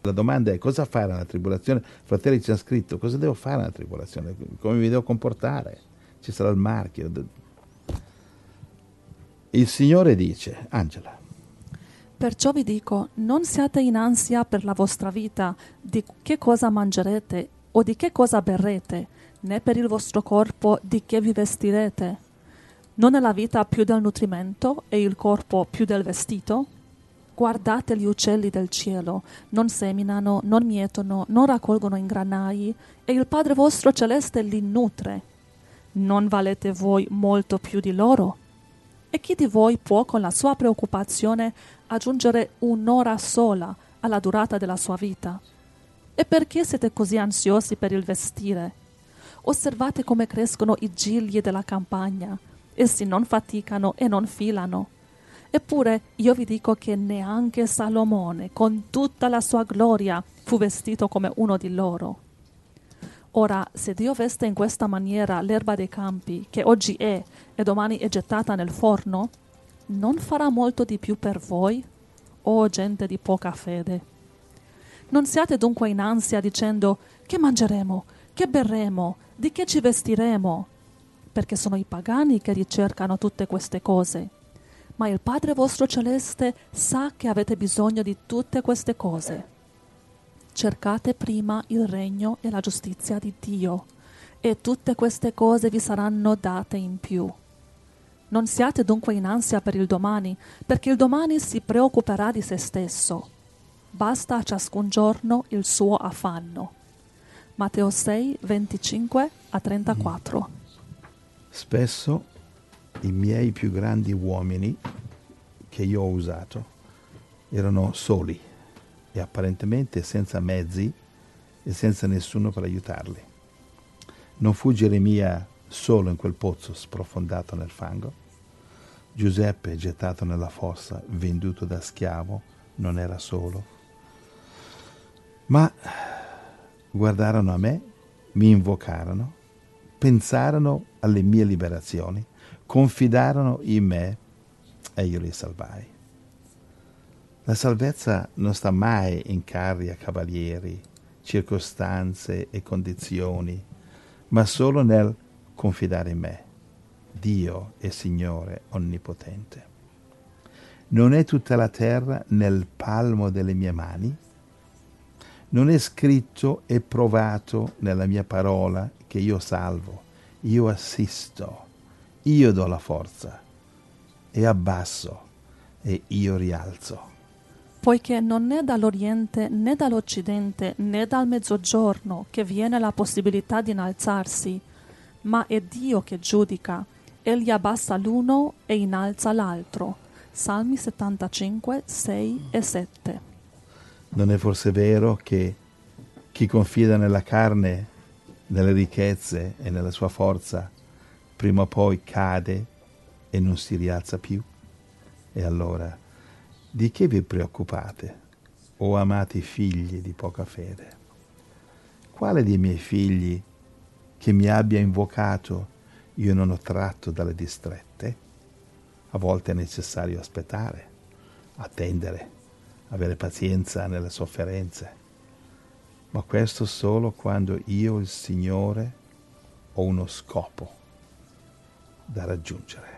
La domanda è: cosa fare nella tribolazione? Fratelli, c'è scritto: cosa devo fare nella tribolazione? Come mi devo comportare? Ci sarà il marchio. Il Signore dice, Angela, Perciò vi dico, non siate in ansia per la vostra vita, di che cosa mangerete o di che cosa berrete, né per il vostro corpo di che vi vestirete. Non è la vita più del nutrimento e il corpo più del vestito? Guardate gli uccelli del cielo, non seminano, non mietono, non raccolgono in granai, e il Padre vostro celeste li nutre. Non valete voi molto più di loro? E chi di voi può con la sua preoccupazione aggiungere un'ora sola alla durata della sua vita? E perché siete così ansiosi per il vestire? Osservate come crescono i gigli della campagna. Essi non faticano e non filano. Eppure io vi dico che neanche Salomone, con tutta la sua gloria, fu vestito come uno di loro. Ora, se Dio veste in questa maniera l'erba dei campi, che oggi è e domani è gettata nel forno, non farà molto di più per voi, o gente di poca fede? Non siate dunque in ansia dicendo: che mangeremo, che berremo, di che ci vestiremo? Perché sono i pagani che ricercano tutte queste cose. Ma il Padre vostro celeste sa che avete bisogno di tutte queste cose. Cercate prima il regno e la giustizia di Dio, e tutte queste cose vi saranno date in più. Non siate dunque in ansia per il domani, perché il domani si preoccuperà di se stesso. Basta a ciascun giorno il suo affanno. Matteo 6, 25 a 34. spesso i miei più grandi uomini che io ho usato erano soli e apparentemente senza mezzi e senza nessuno per aiutarli. Non fu Geremia solo in quel pozzo sprofondato nel fango? Giuseppe, gettato nella fossa, venduto da schiavo, non era solo. Ma guardarono a me, mi invocarono, pensarono alle mie liberazioni, confidarono in me e io li salvai. La salvezza non sta mai in carri a cavalieri, circostanze e condizioni, ma solo nel confidare in me. Dio è Signore onnipotente. Non è tutta la terra nel palmo delle mie mani? Non è scritto e provato nella mia parola che io salvo, io assisto, io do la forza e abbasso e io rialzo. Poiché non è dall'Oriente né dall'Occidente né dal Mezzogiorno che viene la possibilità di innalzarsi, ma è Dio che giudica. Egli abbassa l'uno e innalza l'altro. Salmi 75, 6 e 7. Non è forse vero che chi confida nella carne, nelle ricchezze e nella sua forza, prima o poi cade e non si rialza più? E allora, di che vi preoccupate, o amati figli di poca fede? Quale dei miei figli che mi abbia invocato io non ho tratto dalle distrette? A volte è necessario aspettare, attendere, avere pazienza nelle sofferenze, ma questo solo quando io, il Signore, ho uno scopo da raggiungere.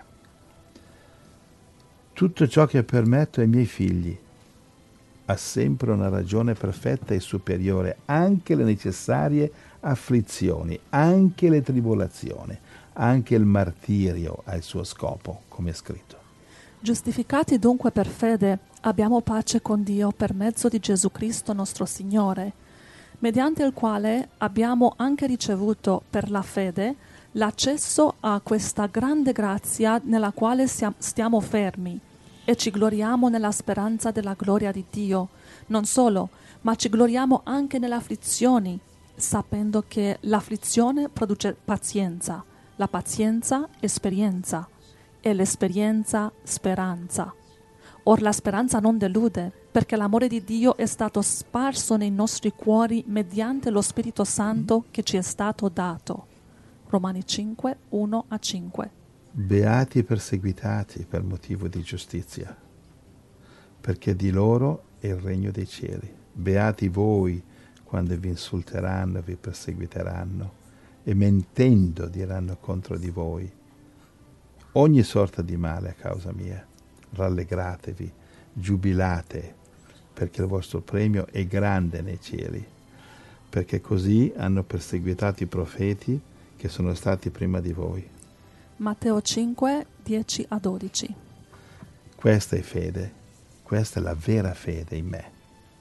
Tutto ciò che permetto ai miei figli ha sempre una ragione perfetta e superiore, anche le necessarie afflizioni, anche le tribolazioni, anche il martirio ha il suo scopo, come è scritto. Giustificati dunque per fede, abbiamo pace con Dio per mezzo di Gesù Cristo nostro Signore, mediante il quale abbiamo anche ricevuto per la fede l'accesso a questa grande grazia nella quale stiamo fermi e ci gloriamo nella speranza della gloria di Dio. Non solo, ma ci gloriamo anche nelle afflizioni, sapendo che l'afflizione produce pazienza, la pazienza esperienza e l'esperienza speranza. Or la speranza non delude, perché l'amore di Dio è stato sparso nei nostri cuori mediante lo Spirito Santo che ci è stato dato. Romani 5, 1 a 5. Beati i perseguitati per motivo di giustizia, perché di loro è il regno dei cieli. Beati voi quando vi insulteranno, vi perseguiteranno e mentendo diranno contro di voi ogni sorta di male a causa mia. Rallegratevi, giubilate, perché il vostro premio è grande nei cieli, perché così hanno perseguitato i profeti che sono stati prima di voi. Matteo 5, 10-12. Questa è fede, questa è la vera fede in me.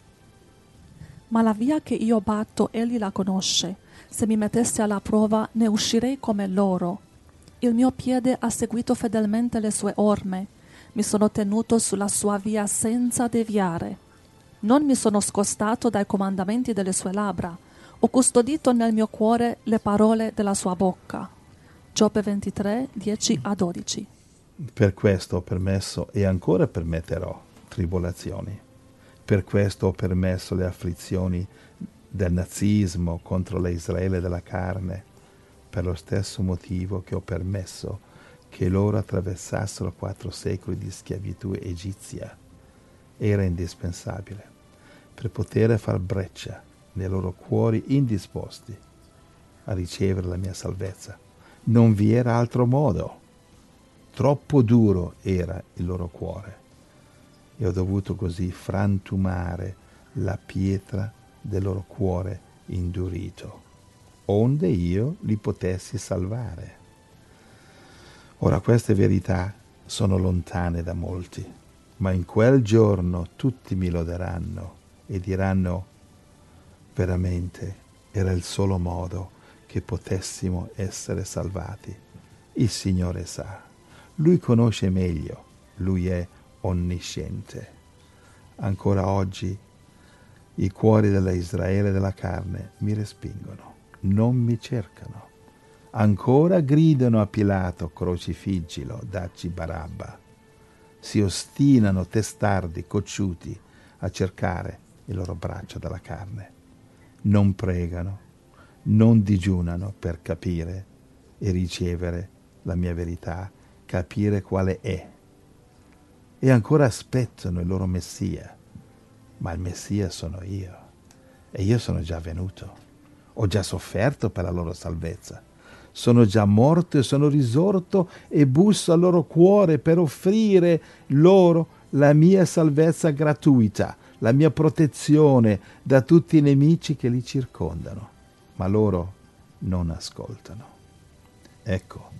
Ma la via che io batto egli la conosce. Se mi mettessi alla prova ne uscirei come loro. Il mio piede ha seguito fedelmente le sue orme. Mi sono tenuto sulla sua via senza deviare. Non mi sono scostato dai comandamenti delle sue labbra. Ho custodito nel mio cuore le parole della sua bocca. Giobbe 23, 10-12. Per questo ho permesso e ancora permetterò tribolazioni. Per questo ho permesso le afflizioni del nazismo contro l'Israele della carne, per lo stesso motivo che ho permesso che loro attraversassero 4 secoli di schiavitù egizia. Era indispensabile per poter far breccia nei loro cuori indisposti a ricevere la mia salvezza. Non vi era altro modo. Troppo duro era il loro cuore e ho dovuto così frantumare la pietra del loro cuore indurito, onde io li potessi salvare. Ora queste verità sono lontane da molti, ma in quel giorno tutti mi loderanno e diranno: veramente era il solo modo che potessimo essere salvati. Il Signore sa, Lui conosce meglio, Lui è onnisciente. Ancora oggi i cuori della Israele della carne mi respingono, non mi cercano. Ancora gridano a Pilato: crocifiggilo, dacci Barabba. Si ostinano testardi, cocciuti, a cercare il loro braccio dalla carne. Non pregano, non digiunano per capire e ricevere la mia verità, capire quale è. E ancora aspettano il loro Messia. Ma il Messia sono io. E io sono già venuto. Ho già sofferto per la loro salvezza. Sono già morto e sono risorto e busso al loro cuore per offrire loro la mia salvezza gratuita, la mia protezione da tutti i nemici che li circondano. Ma loro non ascoltano. Ecco,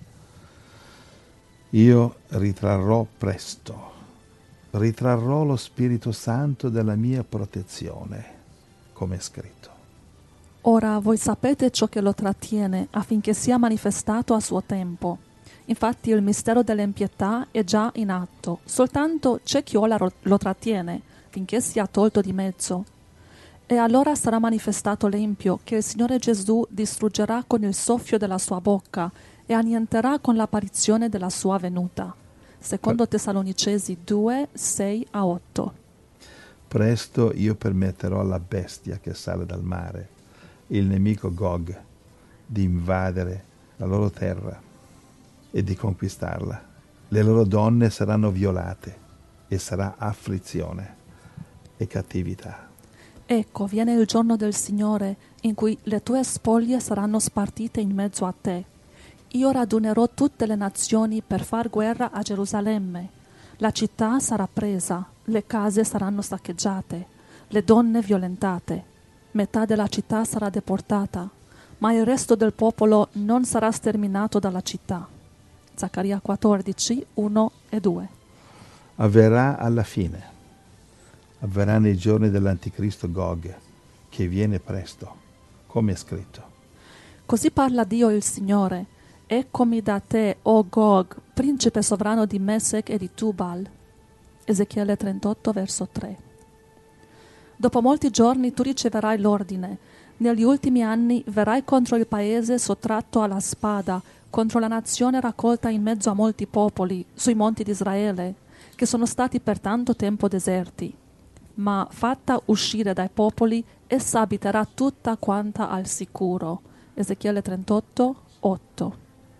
io ritrarrò presto, ritrarrò lo Spirito Santo della mia protezione, come è scritto. Ora voi sapete ciò che lo trattiene, affinché sia manifestato a suo tempo. Infatti il mistero dell'impietà è già in atto, soltanto c'è chi ora lo trattiene, finché sia tolto di mezzo. E allora sarà manifestato l'empio, che il Signore Gesù distruggerà con il soffio della sua bocca e annienterà con l'apparizione della sua venuta. Secondo Tessalonicesi 2, 6-8. Presto io permetterò alla bestia che sale dal mare, il nemico Gog, di invadere la loro terra e di conquistarla. Le loro donne saranno violate e sarà afflizione e cattività. Ecco, viene il giorno del Signore, in cui le tue spoglie saranno spartite in mezzo a te. Io radunerò tutte le nazioni per far guerra a Gerusalemme. La città sarà presa, le case saranno saccheggiate, le donne violentate. Metà della città sarà deportata, ma il resto del popolo non sarà sterminato dalla città. Zaccaria 14, 1 e 2. Avverrà alla fine. Avverrà nei giorni dell'anticristo Gog, che viene presto, come è scritto. Così parla Dio il Signore: eccomi da te, o Gog, principe sovrano di Mesech e di Tubal. Ezechiele 38, verso 3. Dopo molti giorni tu riceverai l'ordine. Negli ultimi anni verrai contro il paese sottratto alla spada, contro la nazione raccolta in mezzo a molti popoli, sui monti di Israele, che sono stati per tanto tempo deserti. Ma fatta uscire dai popoli, essa abiterà tutta quanta al sicuro. Ezechiele 38, 8.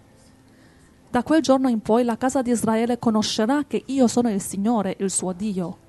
Da quel giorno in poi la casa di Israele conoscerà che io sono il Signore, il suo Dio.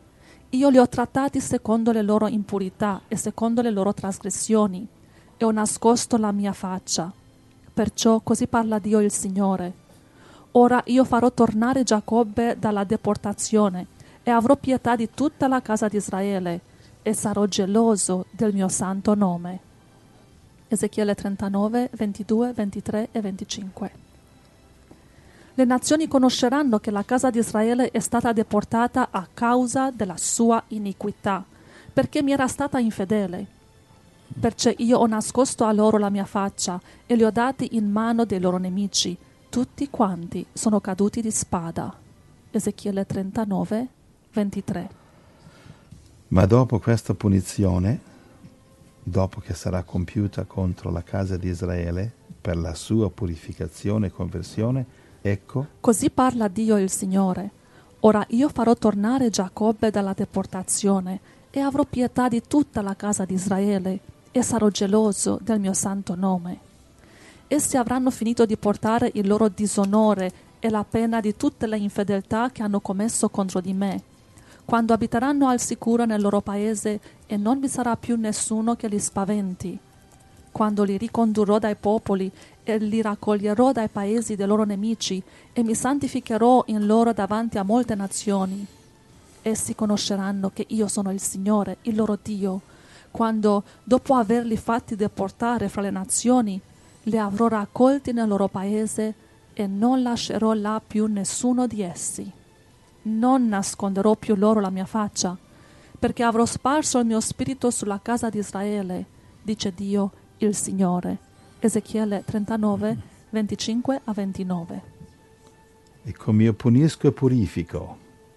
Io li ho trattati secondo le loro impurità e secondo le loro trasgressioni, e ho nascosto la mia faccia. Perciò così parla Dio il Signore. Ora io farò tornare Giacobbe dalla deportazione e avrò pietà di tutta la casa di Israele e sarò geloso del mio santo nome. Ezechiele 39, 22, 23 e 25. Le nazioni conosceranno che la casa di Israele è stata deportata a causa della sua iniquità, perché mi era stata infedele. Perciò io ho nascosto a loro la mia faccia e li ho dati in mano dei loro nemici. Tutti quanti sono caduti di spada. Ezechiele 39, 23. Ma dopo questa punizione, dopo che sarà compiuta contro la casa di Israele per la sua purificazione e conversione, ecco, Così parla Dio il Signore. Ora io farò tornare Giacobbe dalla deportazione e avrò pietà di tutta la casa di Israele e sarò geloso del mio santo nome. Essi avranno finito di portare il loro disonore e la pena di tutte le infedeltà che hanno commesso contro di me, quando abiteranno al sicuro nel loro paese e non vi sarà più nessuno che li spaventi. Quando li ricondurrò dai popoli e li raccoglierò dai paesi dei loro nemici e mi santificherò in loro davanti a molte nazioni. Essi conosceranno che io sono il Signore, il loro Dio, quando, dopo averli fatti deportare fra le nazioni, li avrò raccolti nel loro paese e non lascerò là più nessuno di essi. Non nasconderò più loro la mia faccia, perché avrò sparso il mio spirito sulla casa di Israele, dice Dio il Signore. Ezechiele 39, 25 a 29. e come io punisco e purifico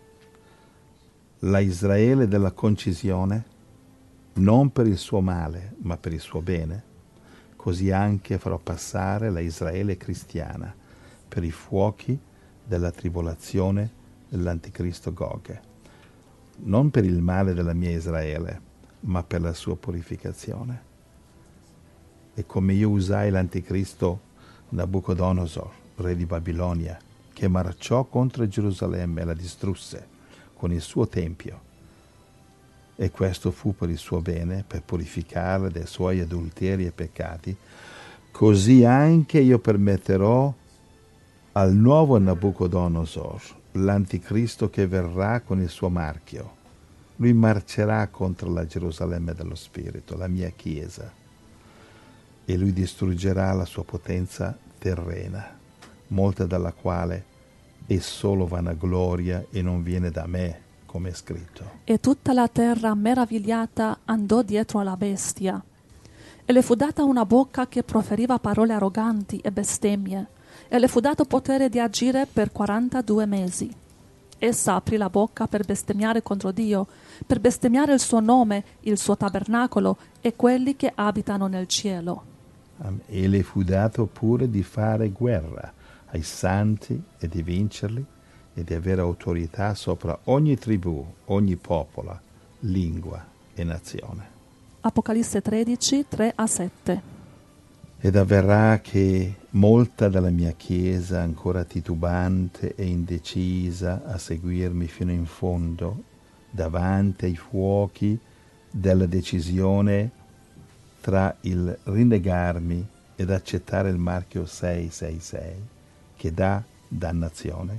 la Israele della concisione, non per il suo male, ma per il suo bene, così anche farò passare la Israele cristiana per i fuochi della tribolazione dell'anticristo Gog, non per il male della mia Israele, ma per la sua purificazione. E come io usai l'anticristo Nabucodonosor, re di Babilonia, che marciò contro Gerusalemme e la distrusse con il suo tempio, e questo fu per il suo bene, per purificarla dai suoi adulteri e peccati, così anche io permetterò al nuovo Nabucodonosor, l'anticristo che verrà con il suo marchio. Lui marcerà contro la Gerusalemme dello Spirito, la mia Chiesa, e lui distruggerà la sua potenza terrena, molta della quale è solo vanagloria e non viene da me, come è scritto. E tutta la terra meravigliata andò dietro alla bestia. E le fu data una bocca che proferiva parole arroganti e bestemmie, e le fu dato potere di agire per 42 mesi. Essa aprì la bocca per bestemmiare contro Dio, per bestemmiare il suo nome, il suo tabernacolo e quelli che abitano nel cielo. E le fu dato pure di fare guerra ai santi e di vincerli e di avere autorità sopra ogni tribù, ogni popolo, lingua e nazione. Apocalisse 13, 3 a 7. Ed avverrà che molta della mia Chiesa, ancora titubante e indecisa a seguirmi fino in fondo, davanti ai fuochi della decisione tra il rinnegarmi ed accettare il marchio 666, che dà dannazione,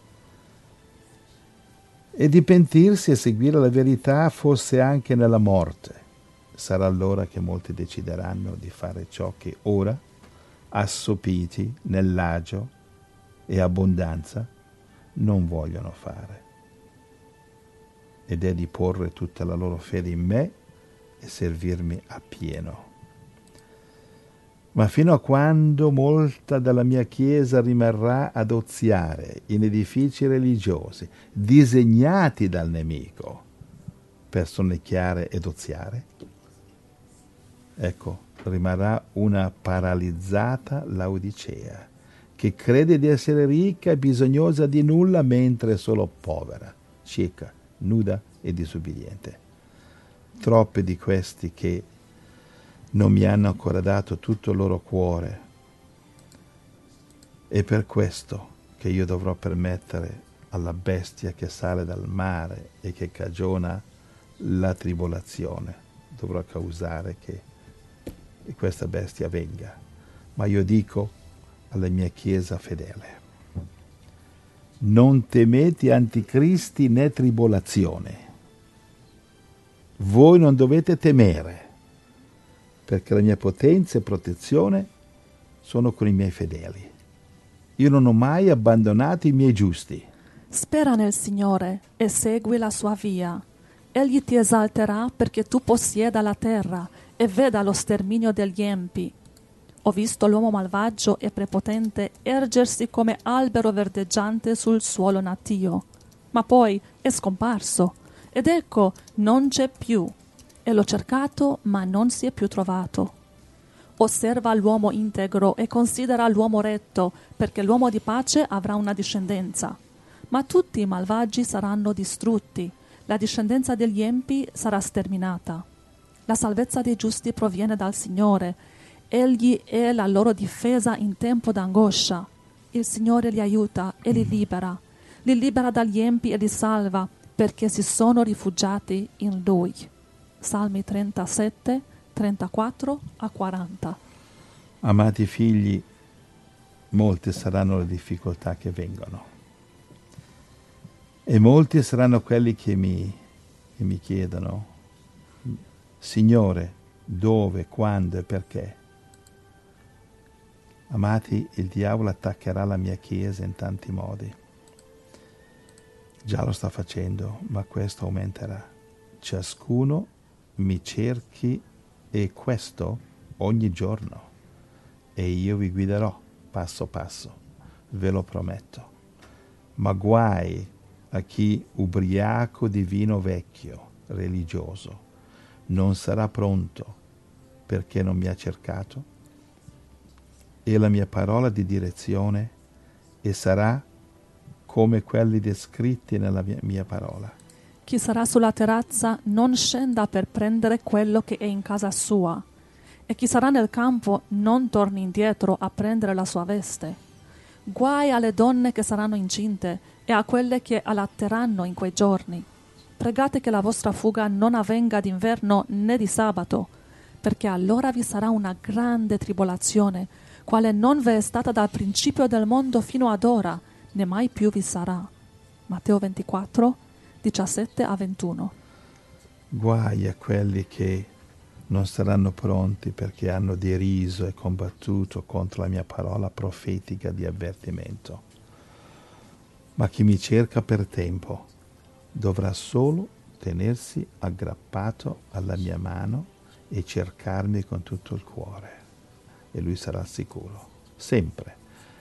e di pentirsi e seguire la verità fosse anche nella morte. Sarà allora che molti decideranno di fare ciò che ora, assopiti nell'agio e abbondanza, non vogliono fare, ed è di porre tutta la loro fede in me e servirmi appieno. Ma fino a quando molta della mia Chiesa rimarrà ad oziare in edifici religiosi disegnati dal nemico per sonnecchiare ed oziare, ecco, rimarrà una paralizzata Laodicea che crede di essere ricca e bisognosa di nulla mentre è solo povera, cieca, nuda e disobbediente. Troppi di questi che non mi hanno ancora dato tutto il loro cuore. È per questo che io dovrò permettere alla bestia che sale dal mare e che cagiona la tribolazione. Dovrò causare che questa bestia venga. Ma io dico alla mia Chiesa fedele: non temete anticristi né tribolazione. Voi non dovete temere, perché la mia potenza e protezione sono con i miei fedeli. Io non ho mai abbandonato i miei giusti. Spera nel Signore e segui la sua via. Egli ti esalterà perché tu possieda la terra e veda lo sterminio degli empi. Ho visto l'uomo malvagio e prepotente ergersi come albero verdeggiante sul suolo natio, ma poi è scomparso, ed ecco, non c'è più. E l'ho cercato, ma non si è più trovato. Osserva l'uomo integro e considera l'uomo retto, perché l'uomo di pace avrà una discendenza. Ma tutti i malvagi saranno distrutti, la discendenza degli empi sarà sterminata. La salvezza dei giusti proviene dal Signore. Egli è la loro difesa in tempo d'angoscia. Il Signore li aiuta e li libera dagli empi e li salva, perché si sono rifugiati in Lui. Salmi 37, 34 a 40. Amati figli, molte saranno le difficoltà che vengono. E molti saranno quelli che mi chiedono: Signore, dove, quando e perché? Amati, il diavolo attaccherà la mia Chiesa in tanti modi. Già lo sta facendo, ma questo aumenterà. Ciascuno mi cerchi, e questo ogni giorno. E io vi guiderò passo passo, ve lo prometto. Ma guai a chi, ubriaco di vino vecchio, religioso, non sarà pronto perché non mi ha cercato, e la mia parola di direzione e sarà come quelli descritti nella mia parola. Chi sarà sulla terrazza non scenda per prendere quello che è in casa sua, e chi sarà nel campo non torni indietro a prendere la sua veste. Guai alle donne che saranno incinte e a quelle che allatteranno in quei giorni. Pregate che la vostra fuga non avvenga d'inverno né di sabato, perché allora vi sarà una grande tribolazione, quale non v'è stata dal principio del mondo fino ad ora, né mai più vi sarà. Matteo 24, 17 a 21. Guai a quelli che non saranno pronti perché hanno deriso e combattuto contro la mia parola profetica di avvertimento. Ma chi mi cerca per tempo dovrà solo tenersi aggrappato alla mia mano e cercarmi con tutto il cuore, e lui sarà sicuro, sempre,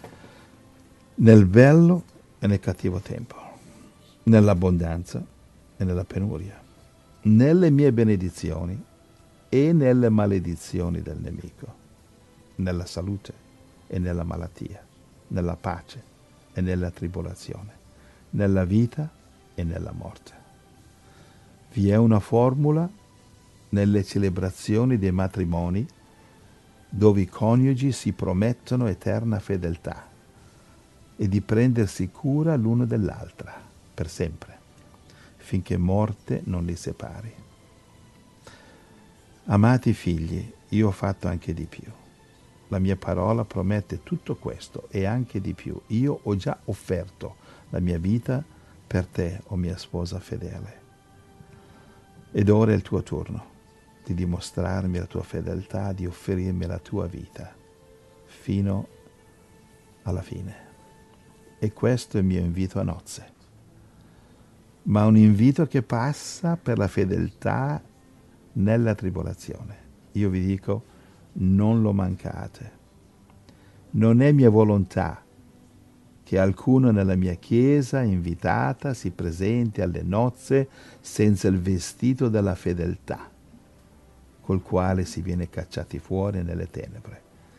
nel bello e nel cattivo tempo, nell'abbondanza e nella penuria, nelle mie benedizioni e nelle maledizioni del nemico, nella salute e nella malattia, nella pace e nella tribolazione, nella vita e nella morte. Vi è una formula nelle celebrazioni dei matrimoni dove i coniugi si promettono eterna fedeltà e di prendersi cura l'uno dell'altra per sempre, finché morte non li separi. Amati figli, io ho fatto anche di più. La mia parola promette tutto questo e anche di più. Io ho già offerto la mia vita per te, o mia sposa fedele. Ed ora è il tuo turno di dimostrarmi la tua fedeltà, di offrirmi la tua vita fino alla fine. E questo è il mio invito a nozze. Ma un invito che passa per la fedeltà nella tribolazione. Io vi dico, non lo mancate. Non è mia volontà che alcuno nella mia chiesa invitata si presenti alle nozze senza il vestito della fedeltà, col quale si viene cacciati fuori nelle tenebre.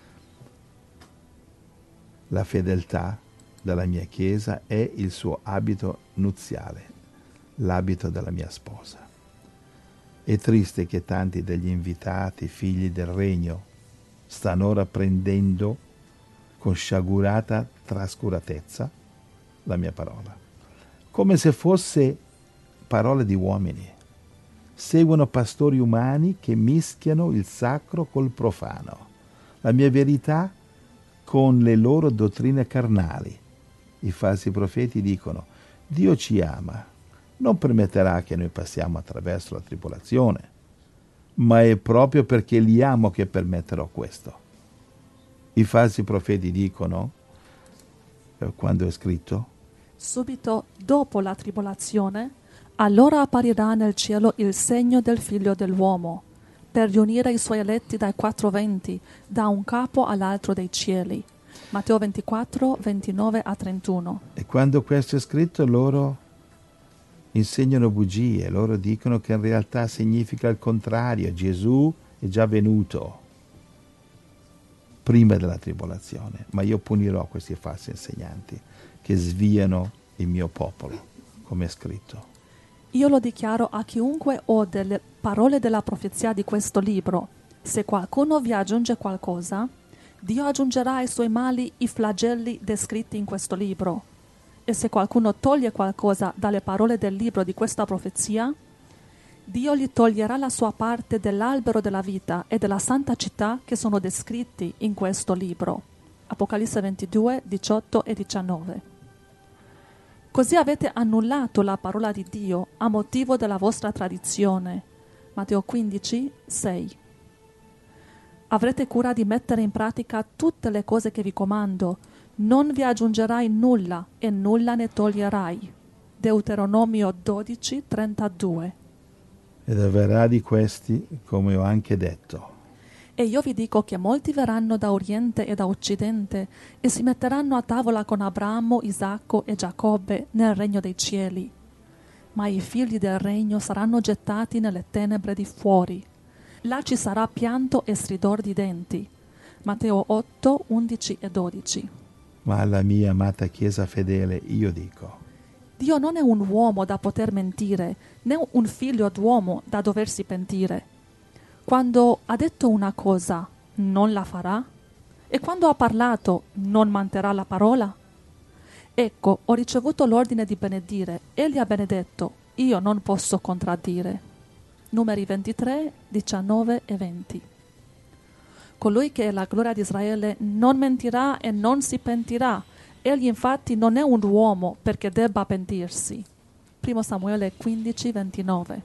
La fedeltà della mia chiesa è il suo abito nuziale, l'abito della mia sposa. È triste che tanti degli invitati, figli del regno, stanno ora prendendo con sciagurata trascuratezza la mia parola come se fosse parole di uomini. Seguono pastori umani che mischiano il sacro col profano, la mia verità con le loro dottrine carnali. I falsi profeti dicono: Dio ci ama, non permetterà che noi passiamo attraverso la tribolazione, ma è proprio perché li amo che permetterò questo. I falsi profeti dicono, quando è scritto, subito dopo la tribolazione, allora apparirà nel cielo il segno del Figlio dell'uomo, per riunire i suoi eletti dai quattro venti, da un capo all'altro dei cieli. Matteo 24, 29 a 31. E quando questo è scritto loro insegnano bugie, loro dicono che in realtà significa il contrario, Gesù è già venuto prima della tribolazione, ma io punirò questi falsi insegnanti che sviano il mio popolo, come è scritto. Io lo dichiaro a chiunque o delle parole della profezia di questo libro. Se qualcuno vi aggiunge qualcosa, Dio aggiungerà ai suoi mali i flagelli descritti in questo libro. E se qualcuno toglie qualcosa dalle parole del libro di questa profezia, Dio gli toglierà la sua parte dell'albero della vita e della santa città che sono descritti in questo libro. Apocalisse 22, 18 e 19. Così avete annullato la parola di Dio a motivo della vostra tradizione. Matteo 15, 6. Avrete cura di mettere in pratica tutte le cose che vi comando. Non vi aggiungerai nulla e nulla ne toglierai. Deuteronomio 12, 32. Ed avverrà di questi, come ho anche detto. E io vi dico che molti verranno da Oriente e da Occidente e si metteranno a tavola con Abramo, Isacco e Giacobbe nel regno dei cieli. Ma i figli del regno saranno gettati nelle tenebre di fuori. Là ci sarà pianto e stridor di denti. Matteo 8, 11 e 12. Ma alla mia amata Chiesa fedele io dico: Dio non è un uomo da poter mentire, né un figlio d'uomo da doversi pentire. Quando ha detto una cosa, non la farà? E quando ha parlato, non manterrà la parola? Ecco, ho ricevuto l'ordine di benedire. Egli ha benedetto, io non posso contraddire. Numeri 23, 19 e 20. Colui che è la gloria di Israele non mentirà e non si pentirà. Egli infatti non è un uomo perché debba pentirsi. 1 Samuele 15, 29.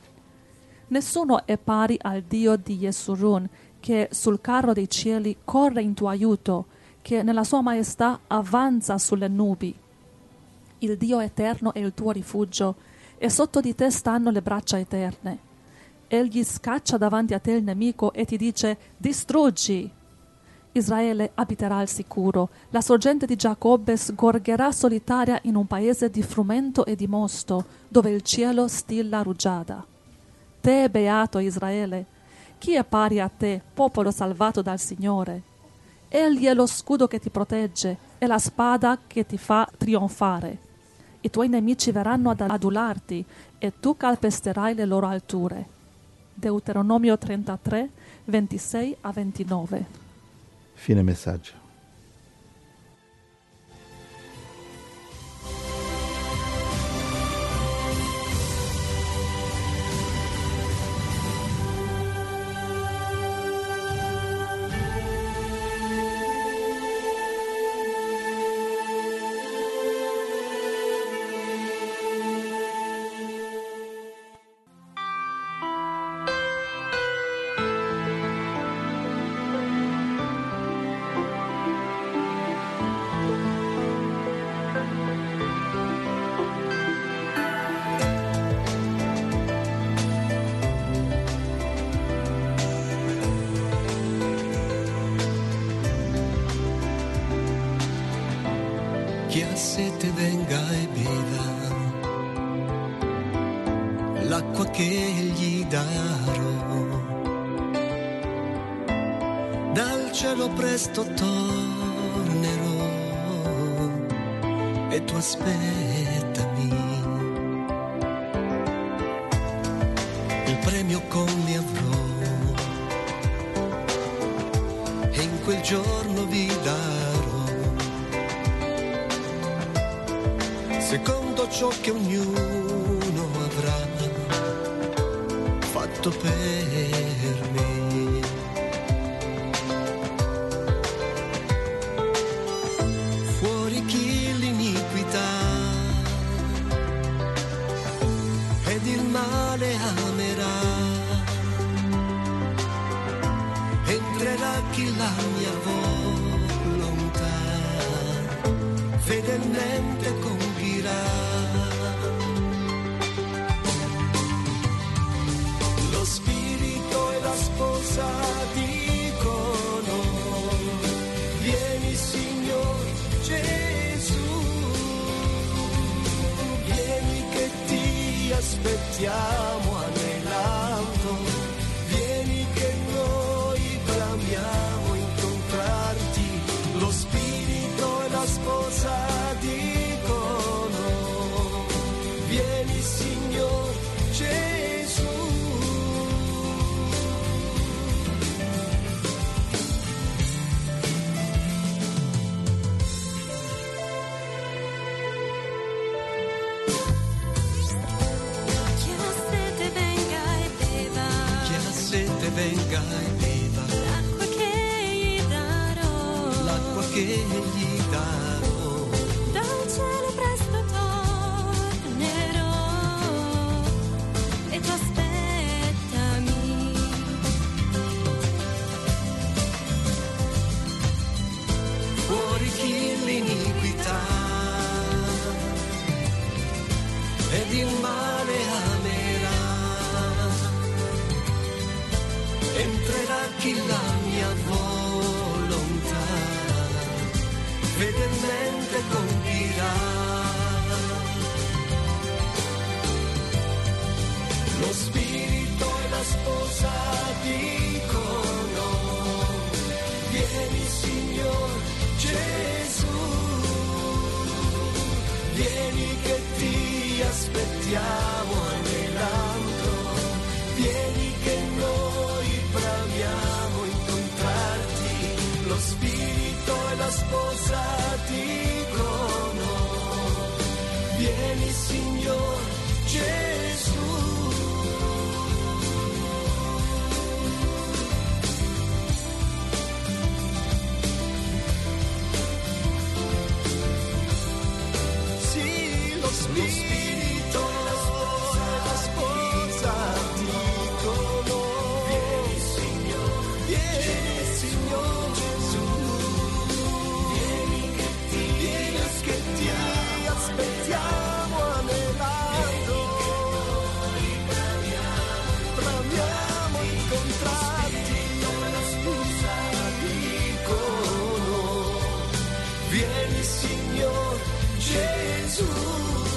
Nessuno è pari al Dio di Yesurun, che sul carro dei cieli corre in tuo aiuto, che nella sua maestà avanza sulle nubi. Il Dio eterno è il tuo rifugio, e sotto di te stanno le braccia eterne. Egli scaccia davanti a te il nemico e ti dice: distruggi. Israele abiterà al sicuro, la sorgente di Giacobbe sgorgerà solitaria in un paese di frumento e di mosto, dove il cielo stilla rugiada. Te, beato Israele, chi è pari a te, popolo salvato dal Signore? Egli è lo scudo che ti protegge, è la spada che ti fa trionfare. I tuoi nemici verranno ad adularti e tu calpesterai le loro alture. Deuteronomio 33, 26 a 29. Fine messaggio. Chi ha sete venga e beva l'acqua che gli darò. Dal cielo presto tornerò e tu aspettami. Il premio con me avrò e in quel giorno vi darò secondo tutto ciò che ognuno avrà fatto per me. Fuori chi l'iniquità ed il male amerà, entrerà chi la mia volontà fedelmente compirà. Lo spirito e la sposa dicono: vieni Signor Gesù, vieni che ti aspettiamo anelando, vieni che noi bramiamo incontrarti. Lo spirito e la sposa dicono: vieni Signor Gesù. Chi ha sete venga e beva, Chi ha sete venga e beva l'acqua che gli darò, l'acqua che gli darò. dal cielo presto tornerò e tu aspettami. Fuori chi l'iniquità ed il male amerà, entrerà chi la mia volontà fedelmente compirà. Lo spirito e la sposa dicono: vieni Signor Gesù, vieni che ti aspettiamo anelando, vieni che noi bramiamo incontrarti. Lo spirito e la sposa dicono: vieni Signor Gesù. Sì, lo spirito e la sposa dicono: vieni Signor Gesù, vieni che ti aspettiamo anelando, bramiamo incontrarti. La sposa dicono: vieni Signor Gesù.